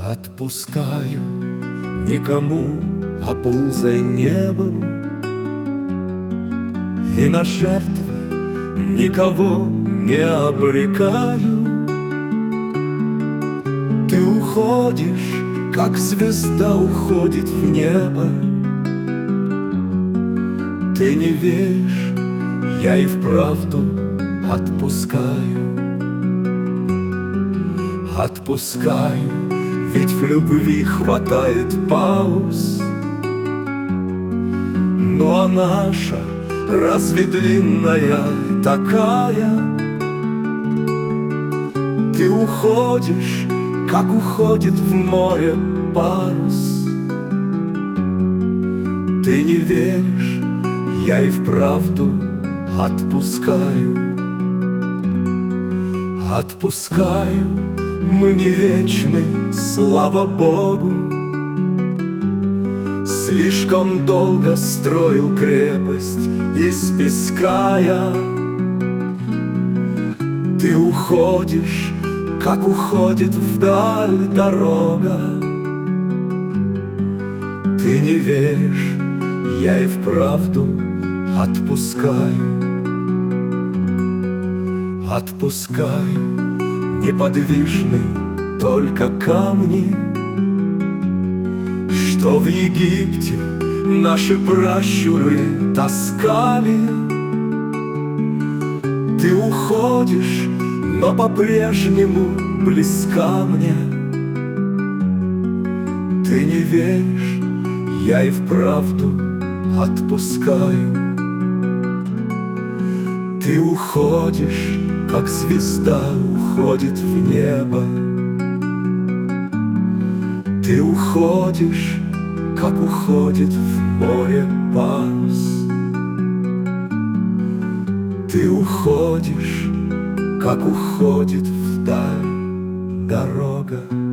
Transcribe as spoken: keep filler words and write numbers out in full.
Отпускаю никому, оползая небом, и на жертвы никого не обрекаю. Ты уходишь, как звезда уходит в небо. Ты не веришь, я и вправду отпускаю. Отпускаю, ведь в любви хватает пауз. Ну а наша разве длинная такая? Ты уходишь, как уходит в море парус. Ты не веришь, я и вправду отпускаю. Отпускаю, мы не вечны, слава Богу. Слишком долго строил крепость из песка я. Ты уходишь, как уходит вдаль дорога. Ты не веришь, я и вправду отпускаю. Отпускаю, неподвижны только камни, что в Египте наши пращуры таскали. Ты уходишь, но по-прежнему близка мне. Ты не веришь, я и вправду отпускаю. Ты уходишь, как звезда уходит в небо. Ты уходишь, как уходит в море парус. Ты уходишь, как уходит вдаль дорога.